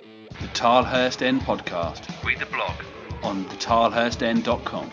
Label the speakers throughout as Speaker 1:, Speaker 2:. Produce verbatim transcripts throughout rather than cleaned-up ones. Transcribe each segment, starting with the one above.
Speaker 1: The Tilehurst End Podcast. Read the blog on the tilehurst end dot com.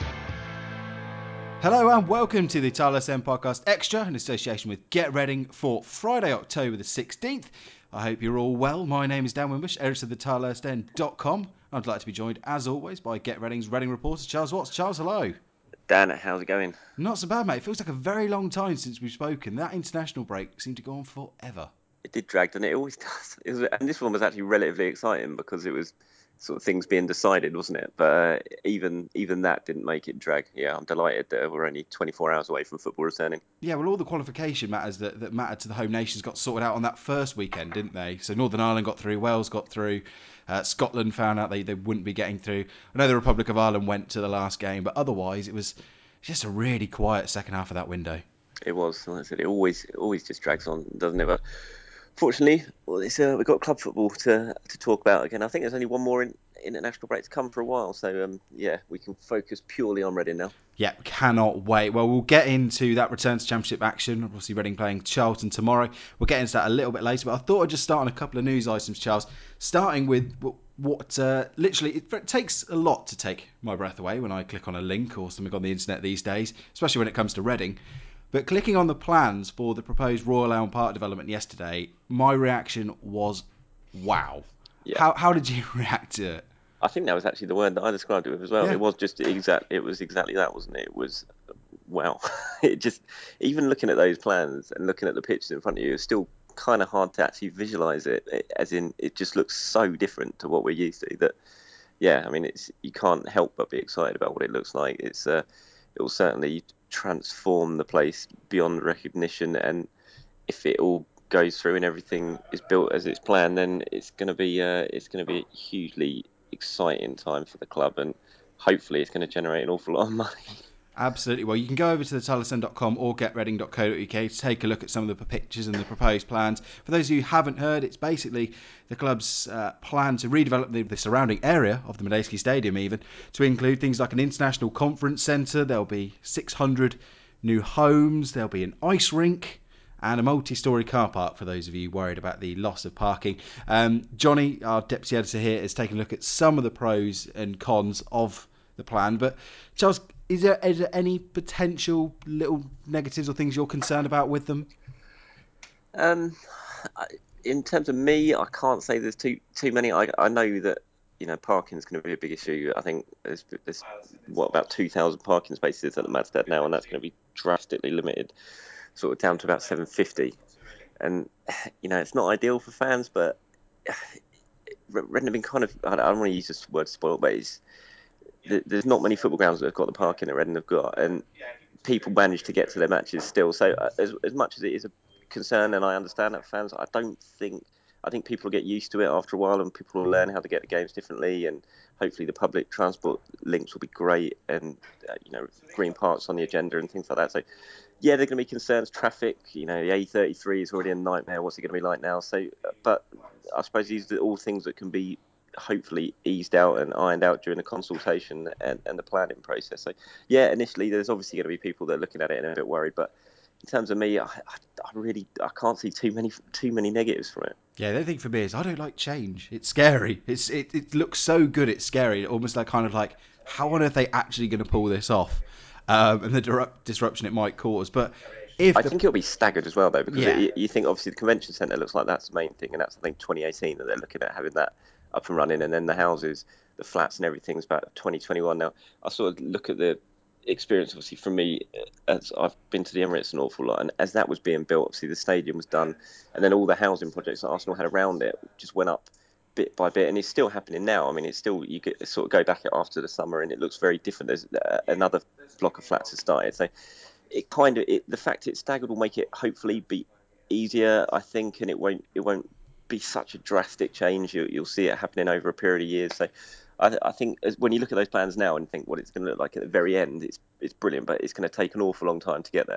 Speaker 2: Hello and welcome to the Tilehurst End Podcast Extra in association with Get Reading for Friday, October the sixteenth. I hope you're all well. My name is Dan Wimbush, editor of the tilehurst end dot com. I'd like to be joined, as always, by Get Reading's Reading reporter, Charles Watts. Charles, hello.
Speaker 3: Dan, how's it going?
Speaker 2: Not so bad, mate. It feels like a very long time since we've spoken. That international break seemed to go on forever.
Speaker 3: It did drag, and it always does. It was, and this one was actually relatively exciting because it was sort of things being decided, wasn't it? But uh, even even that didn't make it drag. Yeah, I'm delighted that we're only twenty-four hours away from football returning.
Speaker 2: Yeah, well, all the qualification matters that, that mattered to the home nations got sorted out on that first weekend, didn't they? So Northern Ireland got through, Wales got through, uh, Scotland found out they, they wouldn't be getting through. I know the Republic of Ireland went to the last game, but otherwise it was just a really quiet second half of that window.
Speaker 3: It was, like I said, it always it always just drags on, doesn't it? But fortunately, well, it's, uh, we've got club football to to talk about again. I think there's only one more in, international break to come for a while, so um, yeah, we can focus purely on Reading now.
Speaker 2: Yeah, cannot wait. Well, we'll get into that return to Championship action. Obviously, Reading playing Charlton tomorrow. We'll get into that a little bit later, but I thought I'd just start on a couple of news items, Charles. Starting with what uh, literally, it, it takes a lot to take my breath away when I click on a link or something on the internet these days, especially when it comes to Reading. But clicking on the plans for the proposed Royal Elm Park development yesterday, my reaction was, wow.
Speaker 3: Yeah.
Speaker 2: How, how did you react to it?
Speaker 3: I think that was actually the word that I described it with as well.
Speaker 2: Yeah.
Speaker 3: It was just exact. It was exactly that, wasn't it? It was, wow. It just, even looking at those plans and looking at the pictures in front of you, it's still kind of hard to actually visualize it. As in, it just looks so different to what we're used to. That, yeah, I mean, it's you can't help but be excited about what it looks like. It's, uh, it will certainly transform the place beyond recognition. And if it all goes through and everything is built as it's planned, then it's going to be, uh, it's going to be hugely exciting time for the club, and hopefully it's going to generate an awful lot of money.
Speaker 2: Absolutely. Well, you can go over to the tilehurst end dot com or get reading dot co dot uk to take a look at some of the pictures and the proposed plans. For those of you who haven't heard, it's basically the club's uh, plan to redevelop the, the surrounding area of the Madejski Stadium even to include things like an international conference centre. There'll be six hundred new homes. There'll be an ice rink and a multi-storey car park for those of you worried about the loss of parking. Um, Johnny, our deputy editor here, is taking a look at some of the pros and cons of the plan. But Charles, is there, is there any potential little negatives or things you're concerned about with them?
Speaker 3: Um, in terms of me, I can't say there's too too many. I I know that you know parking is going to be a big issue. I think there's there's what about two thousand parking spaces at the Madstead now, and that's going to be drastically limited, sort of down to about seven fifty. And you know it's not ideal for fans, but Reading have been kind of I don't want to use this word spoiled, but it's, there's not many football grounds that have got the parking that Reading have got, and people manage to get to their matches still. So uh, as as much as it is a concern, and I understand that fans, I don't think I think people will get used to it after a while, and people will learn how to get the games differently, and hopefully the public transport links will be great, and uh, you know Green Park's on the agenda and things like that. So yeah, there are going to be concerns. Traffic, you know, the A thirty-three is already a nightmare. What's it going to be like now? So, but I suppose these are all things that can be hopefully eased out and ironed out during the consultation and, and the planning process. So, yeah, initially there's obviously going to be people that are looking at it and are a bit worried, but in terms of me, I, I, I really I can't see too many too many negatives from it.
Speaker 2: Yeah, the thing for me is I don't like change. It's scary. It's it, it looks so good. It's scary. Almost like kind of like how on earth are they actually going to pull this off, um, and the dir- disruption it might cause. But if
Speaker 3: I
Speaker 2: the
Speaker 3: think it'll be staggered as well, though, because
Speaker 2: yeah.
Speaker 3: it, you think obviously the convention centre looks like that's the main thing, and that's I think twenty eighteen that they're looking at having that up and running, and then the houses, the flats, and everything's about twenty twenty-one now. I sort of look at the experience, obviously, for me, as I've been to the Emirates an awful lot, and as that was being built, obviously the stadium was done, and then all the housing projects that Arsenal had around it just went up bit by bit, and it's still happening now. I mean, it's still you get sort of go back after the summer, and it looks very different. There's uh, another block of flats has started, so it kind of it, the fact it's staggered will make it hopefully be easier, I think, and it won't it won't be such a drastic change. You, you'll see it happening over a period of years. So I, I think as, when you look at those plans now and think what it's going to look like at the very end, it's it's brilliant, but it's going to take an awful long time to get there.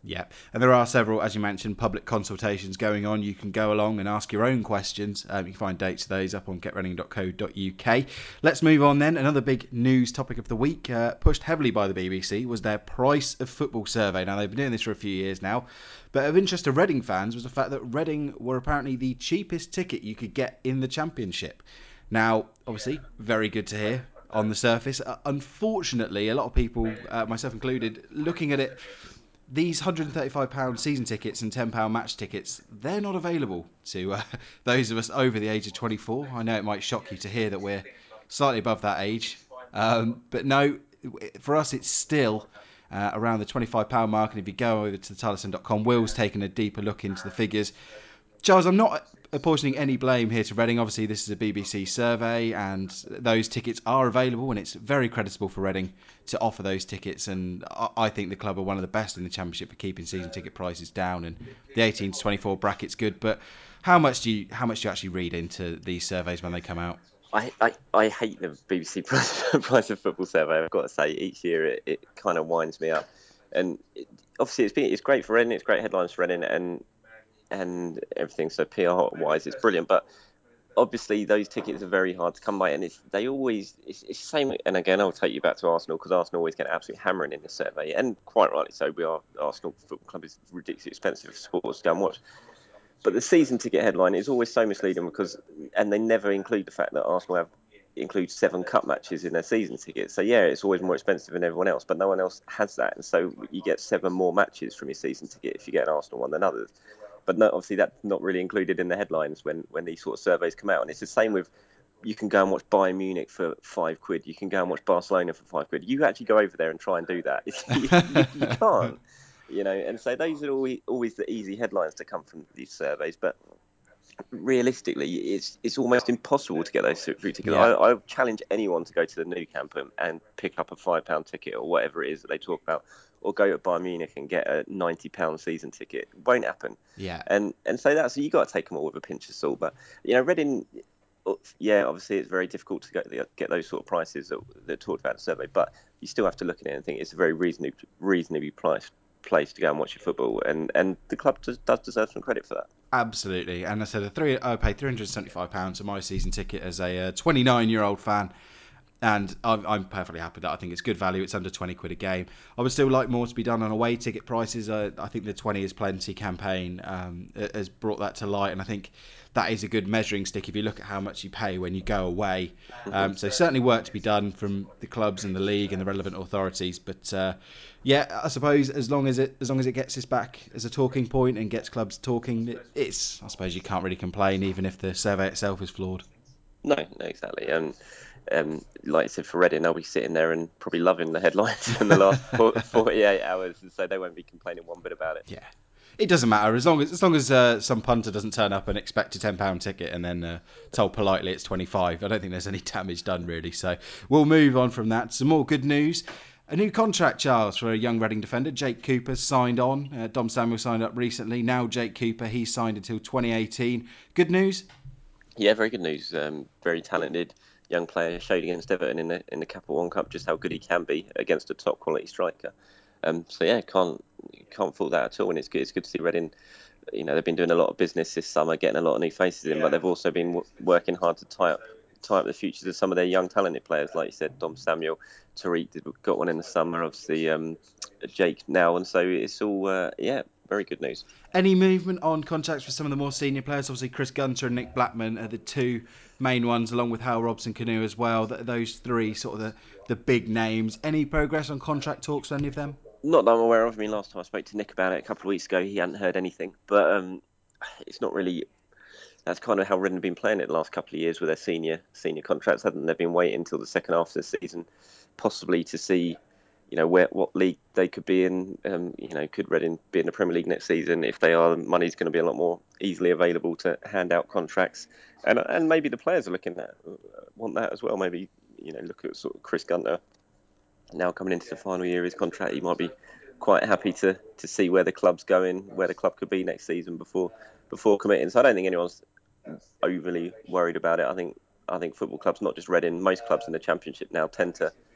Speaker 2: Yeah, and there are several, as you mentioned, public consultations going on. You can go along and ask your own questions. Um, you can find dates of those up on get reading dot co dot uk. Let's move on then. Another big news topic of the week, uh, pushed heavily by the B B C, was their Price of Football survey. Now, they've been doing this for a few years now, but of interest to Reading fans was the fact that Reading were apparently the cheapest ticket you could get in the Championship. Now, obviously, very good to hear on the surface. Uh, unfortunately, a lot of people, uh, myself included, looking at it, these one hundred thirty-five pounds season tickets and ten pounds match tickets, they're not available to uh, those of us over the age of twenty-four. I know it might shock you to hear that we're slightly above that age. Um, but no, for us it's still uh, around the twenty-five pounds mark. And if you go over to the Tarleton dot com, Will's taken a deeper look into the figures. Charles, I'm not apportioning any blame here to Reading. Obviously, this is a B B C survey, and those tickets are available, and it's very creditable for Reading to offer those tickets. And I think the club are one of the best in the Championship for keeping season ticket prices down, and the eighteen to twenty-four bracket's good. But how much do you how much do you actually read into these surveys when they come out?
Speaker 3: I, I, I hate the B B C price, price of football survey. I've got to say, each year it, it kind of winds me up. And it, obviously, it's been it's great for Reading. It's great headlines for Reading, and and everything. So P R wise, it's brilliant. But obviously, those tickets are very hard to come by, and it's they always it's, it's the same. And again, I'll take you back to Arsenal, because Arsenal always get absolutely hammering in this survey, and quite rightly so. We are Arsenal Football Club is ridiculously expensive for supporters to go and watch. But the season ticket headline is always so misleading, because, and they never include the fact that Arsenal have include seven cup matches in their season ticket. So yeah, it's always more expensive than everyone else, but no one else has that, and so you get seven more matches from your season ticket if you get an Arsenal one than others. But no, obviously that's not really included in the headlines when when these sort of surveys come out. And it's the same with, you can go and watch Bayern Munich for five quid. You can go and watch Barcelona for five quid. You actually go over there and try and do that. you, you, you can't. You know, and so those are always, always the easy headlines to come from these surveys. But realistically, it's it's almost impossible to get those through tickets.
Speaker 2: Yeah.
Speaker 3: I, I challenge anyone to go to the Nou Camp and, and pick up a five pound ticket or whatever it is that they talk about, or go to Bayern Munich and get a ninety pound season ticket. It won't happen.
Speaker 2: Yeah.
Speaker 3: And and so that's, you got to take them all with a pinch of salt. But you know, Reading, yeah, obviously it's very difficult to get get those sort of prices that, that talked about in the survey. But you still have to look at it and think it's a very reasonably reasonably priced place to go and watch your football, and and the club does, does deserve some credit for that.
Speaker 2: Absolutely, and I said a three. I paid three hundred seventy-five pounds for my season ticket as a twenty-nine-year-old fan, and I'm, I'm perfectly happy with that. I think it's good value. It's under twenty quid a game. I would still like more to be done on away ticket prices. Uh, I think the twenty is plenty campaign um, has brought that to light, and I think that is a good measuring stick if you look at how much you pay when you go away. Um, so certainly work to be done from the clubs and the league and the relevant authorities. But uh, yeah, I suppose as long as it as long as it gets us back as a talking point and gets clubs talking, it, it's I suppose you can't really complain, even if the survey itself is flawed.
Speaker 3: No, no, exactly. And um, like I said, for Reading, they'll be sitting there and probably loving the headlines in the last forty-eight hours, and so they won't be complaining one bit about it.
Speaker 2: Yeah. It doesn't matter as long as as long as uh, some punter doesn't turn up and expect a ten pound ticket and then uh, told politely it's twenty-five. I don't think there's any damage done really. So we'll move on from that. Some more good news. A new contract, Charles, for a young Reading defender. Jake Cooper signed on. Uh, Dom Samuel signed up recently. Now Jake Cooper, he's signed until twenty eighteen. Good news?
Speaker 3: Yeah, very good news. Um, very talented young player. Showed against Everton in the in the Capital One Cup just how good he can be against a top quality striker. Um, so yeah, can't can't fault that at all. And it's good. It's good to see Reading. You know, they've been doing a lot of business this summer, getting a lot of new faces in, but they've also been w- working hard to tie up tie up the futures of some of their young talented players, like you said, Dom Samuel, Tariq got one in the summer, obviously um, Jake now, and so it's all uh, yeah, very good news.
Speaker 2: Any movement on contracts for some of the more senior players? Obviously, Chris Gunter and Nick Blackman are the two main ones, along with Hal Robson-Kanu as well. Those three sort of the, the big names. Any progress on contract talks for any of them?
Speaker 3: Not that I'm aware of. I mean, last time I spoke to Nick about it a couple of weeks ago, he hadn't heard anything. But um, it's not really. That's kind of how Reading have been playing it the last couple of years with their senior senior contracts, haven't they? Been waiting until the second half of the season, possibly to see, you know, where what league they could be in. Um, you know, could Reading be in the Premier League next season? If they are, money's going to be a lot more easily available to hand out contracts, and and maybe the players are looking at want that as well. Maybe, you know, look at sort of Chris Gunter now coming into the final year of his contract. He might be quite happy to to see where the club's going, where the club could be next season before before committing. So I don't think anyone's overly worried about it. I think I think football clubs, not just Reading, most clubs in the Championship now tend to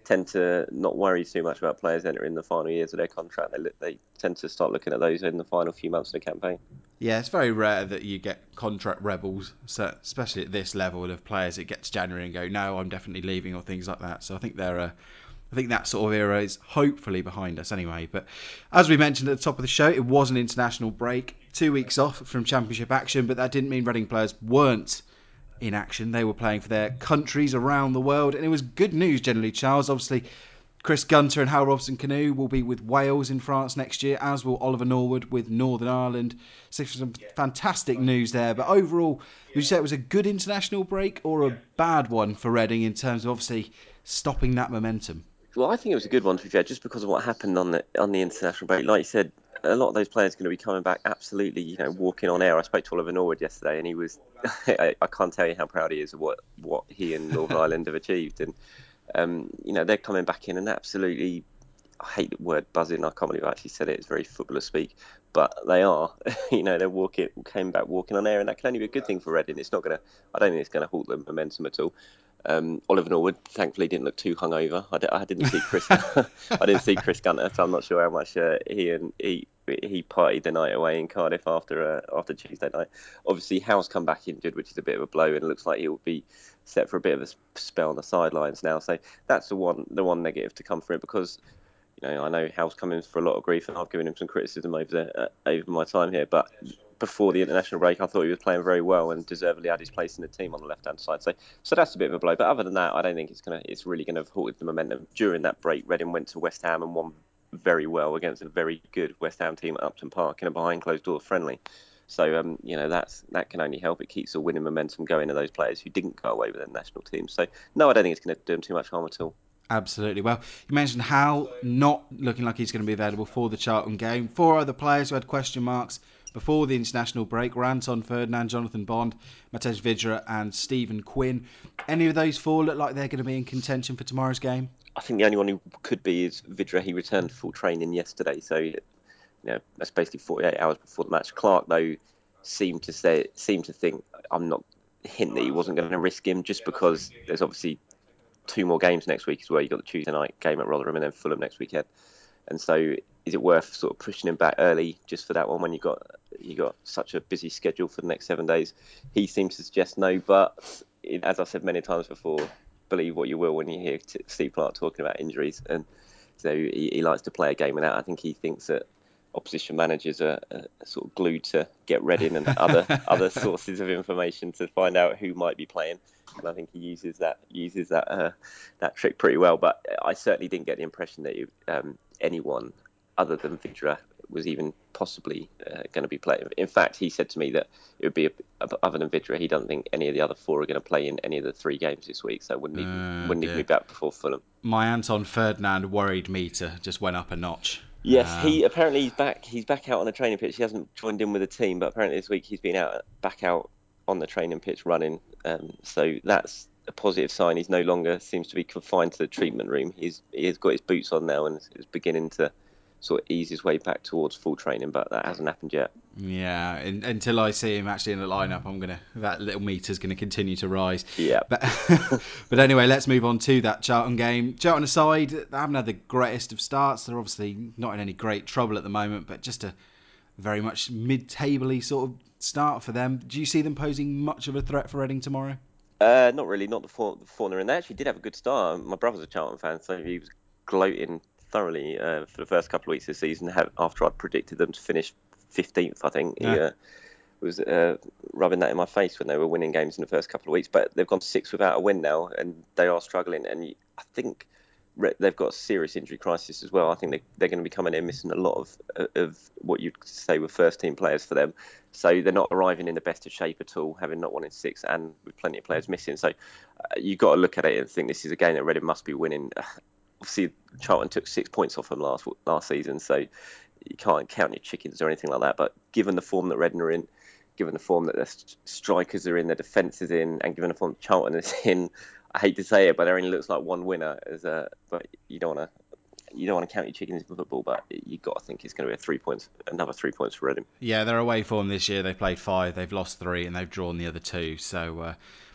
Speaker 3: tend to not worry too much about players entering the final years of their contract. They they tend to start looking at those in the final few months of the campaign.
Speaker 2: Yeah, it's very rare that you get contract rebels, so especially at this level of players that get to January and go, no, I'm definitely leaving, or things like that. So I think they're, uh, I think that sort of era is hopefully behind us anyway. But as we mentioned at the top of the show, it was an international break, two weeks off from Championship action, but that didn't mean Reading players weren't in action. They were playing for their countries around the world, and it was good news generally, Charles. Obviously, Chris Gunter and Hal Robson-Kanu will be with Wales in France next year, as will Oliver Norwood with Northern Ireland. So some fantastic news there. But overall, would you say it was a good international break or a bad one for Reading in terms of obviously stopping that momentum?
Speaker 3: Well, I think it was a good one, to be fair, just because of what happened on the on the international break. Like you said, a lot of those players are going to be coming back absolutely, you know, walking on air. I spoke to Oliver Norwood yesterday, and he was, I, I can't tell you how proud he is of what, what he and Northern Ireland have achieved. And, um, you know, they're coming back in and absolutely, I hate the word buzzing. I can't believe I actually said it. It's very footballer speak. But they are, you know, they're walking, came back walking on air, and that can only be a good thing for Reading. It's not going to, I don't think it's going to halt the momentum at all. Um, Oliver Norwood, thankfully, didn't look too hungover. I, d- I didn't see Chris. I didn't see Chris Gunter, so I'm not sure how much uh, he and he he partied the night away in Cardiff after uh, after Tuesday night. Obviously, Hal's come back injured, which is a bit of a blow, and it looks like he'll be set for a bit of a spell on the sidelines now. So that's the one the one negative to come from it, because you know I know Hal's coming for a lot of grief, and I've given him some criticism over the, uh, over my time here, but before the international break, I thought he was playing very well and deservedly had his place in the team on the left-hand side. So, so that's a bit of a blow. But other than that, I don't think it's gonna. It's really going to have halted the momentum. During that break, Reading went to West Ham and won very well against a very good West Ham team at Upton Park in a behind closed door friendly. So, um, you know, that's that can only help. It keeps the winning momentum going to those players who didn't go away with their national teams. So, no, I don't think it's going to do them too much harm at all.
Speaker 2: Absolutely. Well, you mentioned Hal not looking like he's going to be available for the Charlton game. Four other players who had question marks before the international break were Anton Ferdinand, Jonathan Bond, Matej Vydra and Stephen Quinn. Any of those four look like they're going to be in contention for tomorrow's game?
Speaker 3: I think the only one who could be is Vydra. He returned to full training yesterday, so you know that's basically forty-eight hours before the match. Clark, though, seemed to say seemed to think, I'm not hint that he wasn't going to risk him, just because there's obviously two more games next week as well. You've got the Tuesday night game at Rotherham and then Fulham next weekend. And so, is it worth sort of pushing him back early just for that one when you got you got such a busy schedule for the next seven days? He seems to suggest no, but as I said many times before, believe what you will when you hear Steve Clarke talking about injuries, and so he, he likes to play a game without. I think he thinks that opposition managers are, are sort of glued to get Reading and other other sources of information to find out who might be playing, and I think he uses that uses that uh, that trick pretty well. But I certainly didn't get the impression that um, anyone other than Vydra was even possibly uh, going to be playing. In fact, he said to me that it would be a, other than Vydra, he doesn't think any of the other four are going to play in any of the three games this week, so wouldn't even uh, wouldn't dear. even be back before Fulham.
Speaker 2: My Anton Ferdinand worried meter just went up a notch.
Speaker 3: Yes, um, he apparently he's back. He's back out on the training pitch. He hasn't joined in with the team, but apparently this week he's been out back out on the training pitch running. Um, so that's a positive sign. He's no longer seems to be confined to the treatment room. He's he has got his boots on now and is beginning to sort of ease his way back towards full training, but that hasn't happened yet.
Speaker 2: Yeah, in, until I see him actually in the lineup, I'm gonna that little meter's gonna continue to rise.
Speaker 3: Yeah.
Speaker 2: But but anyway, let's move on to that Charlton game. Charlton aside, they haven't had the greatest of starts. They're obviously not in any great trouble at the moment, but just a very much mid-table-y sort of start for them. Do you see them posing much of a threat for Reading tomorrow?
Speaker 3: Uh, not really, not the form, the form they're in. They actually did have a good start. My brother's a Charlton fan, so he was gloating thoroughly uh, for the first couple of weeks of the season after I'd predicted them to finish fifteenth, I think. Yeah. He uh, was uh, rubbing that in my face when they were winning games in the first couple of weeks, but they've gone six without a win now, and they are struggling, and I think they've got a serious injury crisis as well. I think they, they're going to be coming in missing a lot of of what you'd say were first team players for them. So they're not arriving in the best of shape at all, having not won in six and with plenty of players missing. So uh, you've got to look at it and think this is a game that Reading must be winning. Obviously, Charlton took six points off them last last season, so you can't count your chickens or anything like that. But given the form that Reading are in, given the form that their strikers are in, their defence is in, and given the form Charlton is in, I hate to say it, but there only looks like one winner. As a, but you don't want to. You don't want to count your chickens in football, but you've got to think it's going to be a three points, another three points for Reading.
Speaker 2: Yeah, they're away form this year. They've played five, they've lost three, and they've drawn the other two. So, uh,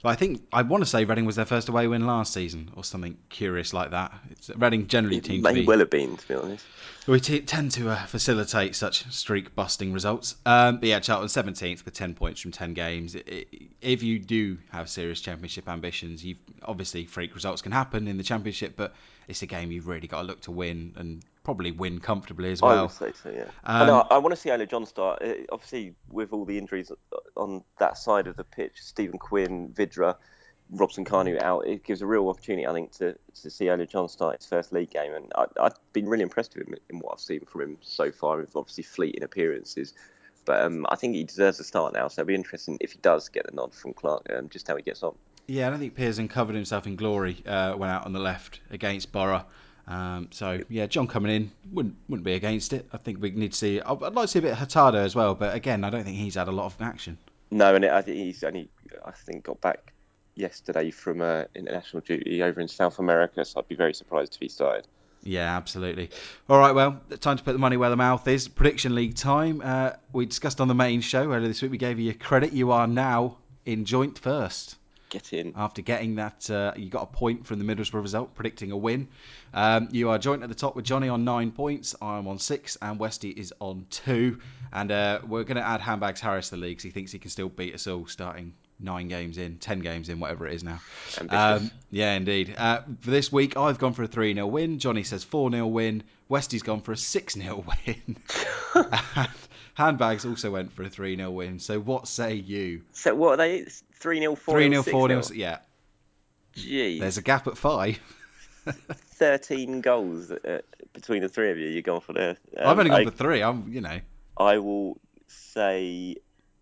Speaker 2: But I think, I want to say Reading was their first away win last season, or something curious like that. It's, Reading generally
Speaker 3: It
Speaker 2: seem to
Speaker 3: may
Speaker 2: be...
Speaker 3: well have been, to be honest.
Speaker 2: We t- tend to uh, facilitate such streak-busting results. Um, but yeah, Charlton seventeenth with ten points from ten games. It, it, if you do have serious Championship ambitions, you've obviously freak results can happen in the Championship, but it's a game you've really got to look to win, and probably win comfortably as well.
Speaker 3: I would say so, yeah.
Speaker 2: Um,
Speaker 3: I know. I want to see Ola John start. Uh, Obviously, with all the injuries on that side of the pitch, Stephen Quinn, Vidra, Robson Kanu out, it gives a real opportunity, I think, to, to see Ola John start his first league game. And I, I've been really impressed with him in what I've seen from him so far, with obviously fleeting appearances. But um, I think he deserves a start now, so it'll be interesting if he does get the nod from Clark, um, just how he gets on.
Speaker 2: Yeah, I don't think Pearson covered himself in glory uh, when out on the left against Borough. Um, so yeah, John coming in wouldn't wouldn't be against it. I think we need to see. I'd like to see a bit of Hurtado as well, but again, I don't think he's had a lot of action.
Speaker 3: No, and it, I think he's only, I think, got back yesterday from uh, international duty over in South America, so I'd be very surprised if he started.
Speaker 2: Yeah, absolutely. All right, well, time to put the money where the mouth is. Prediction League time. Uh, we discussed on the main show earlier this week. We gave you credit. You are now in joint first.
Speaker 3: Get in.
Speaker 2: After getting that, uh, you got a point from the Middlesbrough result, predicting a win. Um, you are joint at the top with Johnny on nine points. I'm on six, and Westy is on two. And uh, we're going to add Handbags Harris to the league because he thinks he can still beat us all starting nine games in, ten games in, whatever it is now.
Speaker 3: Ambitious.
Speaker 2: Um, yeah, indeed. Uh, for this week, I've gone for a three nil win. Johnny says four nil win. Westy's gone for a six nil win. And Handbags also went for a three nil win. So what say you?
Speaker 3: So what are they? three nil, four nil,
Speaker 2: three nil,
Speaker 3: six
Speaker 2: four nil,
Speaker 3: nil?
Speaker 2: yeah.
Speaker 3: Jeez.
Speaker 2: There's a gap at five.
Speaker 3: thirteen goals uh, between the three of you. You're going for there. Um,
Speaker 2: I've only gone
Speaker 3: I,
Speaker 2: for three. I'm, you know.
Speaker 3: I will say.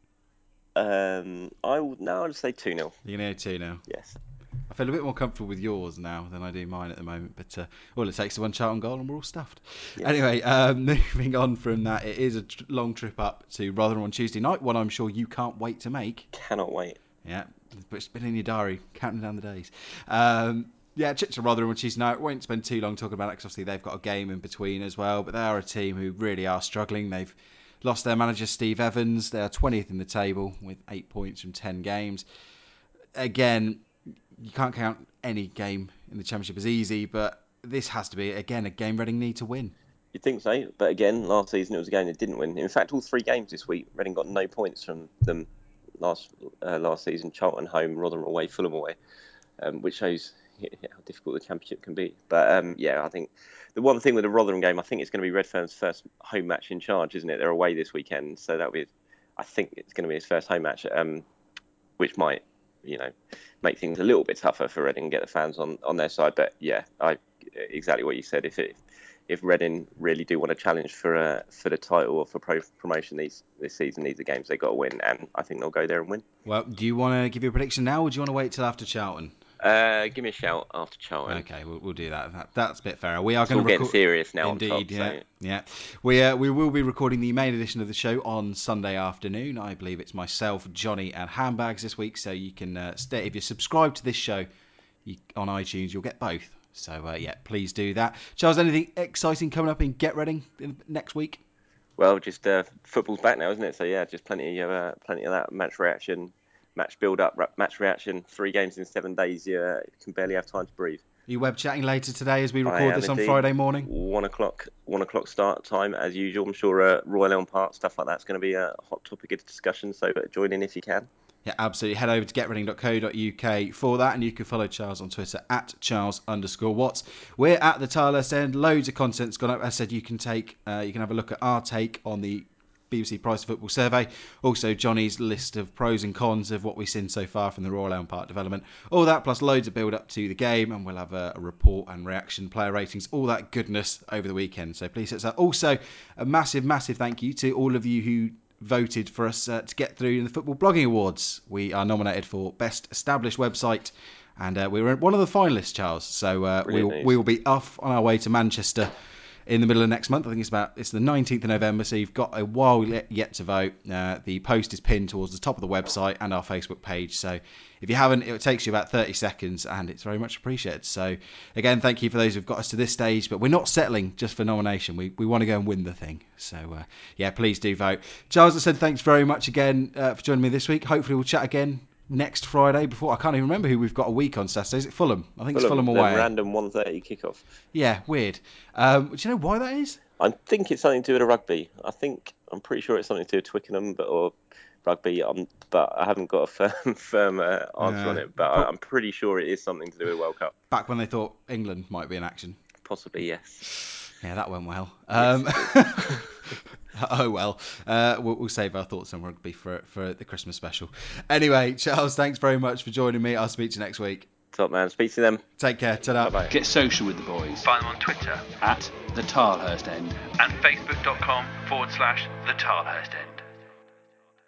Speaker 3: Um, I will now. I'll say two nil.
Speaker 2: You know, two now.
Speaker 3: Yes.
Speaker 2: I feel a bit more comfortable with yours now than I do mine at the moment. But uh, all it takes is one Charlton goal and we're all stuffed.
Speaker 3: Yes.
Speaker 2: Anyway, um, moving on from that, it is a tr- long trip up to Rotherham on Tuesday night, one I'm sure you can't wait to make.
Speaker 3: Cannot wait.
Speaker 2: Yeah, but it's been in your diary, counting down the days. Um, yeah, trip to Rotherham on Tuesday night. Won't spend too long talking about it because obviously they've got a game in between as well. But they are a team who really are struggling. They've lost their manager, Steve Evans. They are twentieth in the table with eight points from ten games. Again, you can't count any game in the Championship as easy, but this has to be, again, a game Reading need to win.
Speaker 3: You'd think so, but again, last season it was a game that didn't win. In fact, all three games this week, Reading got no points from them last uh, last season. Charlton home, Rotherham away, Fulham away, um, which shows how difficult the Championship can be. But um, yeah, I think the one thing with the Rotherham game, I think it's going to be Redfern's first home match in charge, isn't it? They're away this weekend, so that'll be, I think it's going to be his first home match, um, which might, you know, make things a little bit tougher for Reading and get the fans on, on their side. But yeah, I exactly what you said. If it if Reading really do want to challenge for uh, for the title or for pro promotion these this season, these are games they've got to win, and I think they'll go there and win.
Speaker 2: Well, do you want to give your prediction now, or do you want to wait till after Charlton?
Speaker 3: Uh, give me a shout after Charlton.
Speaker 2: Okay, we'll, we'll do that. that. That's a bit fairer. We are
Speaker 3: It's
Speaker 2: going
Speaker 3: all
Speaker 2: to
Speaker 3: getting
Speaker 2: record.
Speaker 3: serious now.
Speaker 2: Indeed,
Speaker 3: on top,
Speaker 2: yeah,
Speaker 3: so.
Speaker 2: yeah. We uh, we will be recording the main edition of the show on Sunday afternoon. I believe it's myself, Johnny, and Handbags this week. So you can uh, stay if you subscribe to this show you, on iTunes, you'll get both. So uh, yeah, please do that. Charles, anything exciting coming up in Get Reading next week?
Speaker 3: Well, just uh, football's back now, isn't it? So yeah, just plenty of uh, plenty of that match reaction, match build up, match reaction. Three games in seven days. You uh, can barely have time to breathe.
Speaker 2: Are you web chatting later today as we
Speaker 3: I
Speaker 2: record
Speaker 3: am
Speaker 2: this on
Speaker 3: indeed.
Speaker 2: Friday morning?
Speaker 3: One o'clock, one o'clock start time as usual. I'm sure uh, Royal Elm Park stuff like that's going to be a hot topic of discussion. So uh, join in if you can.
Speaker 2: Yeah, absolutely. Head over to get reading dot co dot uk for that, and you can follow Charles on Twitter at Charles underscore Watts. We're at the Tilehurst End. Loads of content's gone up. As I said, you can take, uh, you can have a look at our take on the B B C Price of Football survey. Also, Johnny's list of pros and cons of what we've seen so far from the Royal Elm Park development. All that plus loads of build up to the game, and we'll have a, a report and reaction, player ratings, all that goodness over the weekend. So please hit that. Also, a massive, massive thank you to all of you who voted for us uh, to get through in the Football Blogging Awards. We are nominated for Best Established Website, and uh, we were one of the finalists, Charles. So uh, we will, we will be off on our way to Manchester in the middle of next month. I think it's about it's the nineteenth of November, so you've got a while yet, yet to vote. Uh, the post is pinned towards the top of the website and our Facebook page. So if you haven't, it takes you about thirty seconds, and it's very much appreciated. So again, thank you for those who've got us to this stage, but we're not settling just for nomination. We we want to go and win the thing. So uh, yeah, please do vote. Charles, I said thanks very much again uh, for joining me this week. Hopefully we'll chat again next Friday before. I can't even remember who we've got a week on Saturday. Is it Fulham? I think
Speaker 3: Fulham,
Speaker 2: it's Fulham
Speaker 3: the
Speaker 2: away.
Speaker 3: random one thirty kickoff.
Speaker 2: Yeah, weird. Um, do you know why that is?
Speaker 3: I think it's something to do with rugby. I think I'm pretty sure it's something to do with Twickenham, but or rugby. Um, but I haven't got a firm, firm uh, answer
Speaker 2: Uh,
Speaker 3: on it. But I, I'm pretty sure it is something to do with World Cup.
Speaker 2: Back when they thought England might be in action.
Speaker 3: Possibly, yes.
Speaker 2: Yeah, that went well.
Speaker 3: Yes,
Speaker 2: Um, oh well, uh, we'll, we'll save our thoughts on rugby for for the Christmas special. Anyway, Charles, thanks very much for joining me. I'll speak to you next week.
Speaker 3: Top man. Speak to them.
Speaker 2: Take care. Ta-da.
Speaker 3: Bye-bye.
Speaker 1: Get social with the boys.
Speaker 4: Find them on Twitter
Speaker 1: At the Tilehurst End.
Speaker 4: and facebook.com forward slash the Tilehurst End.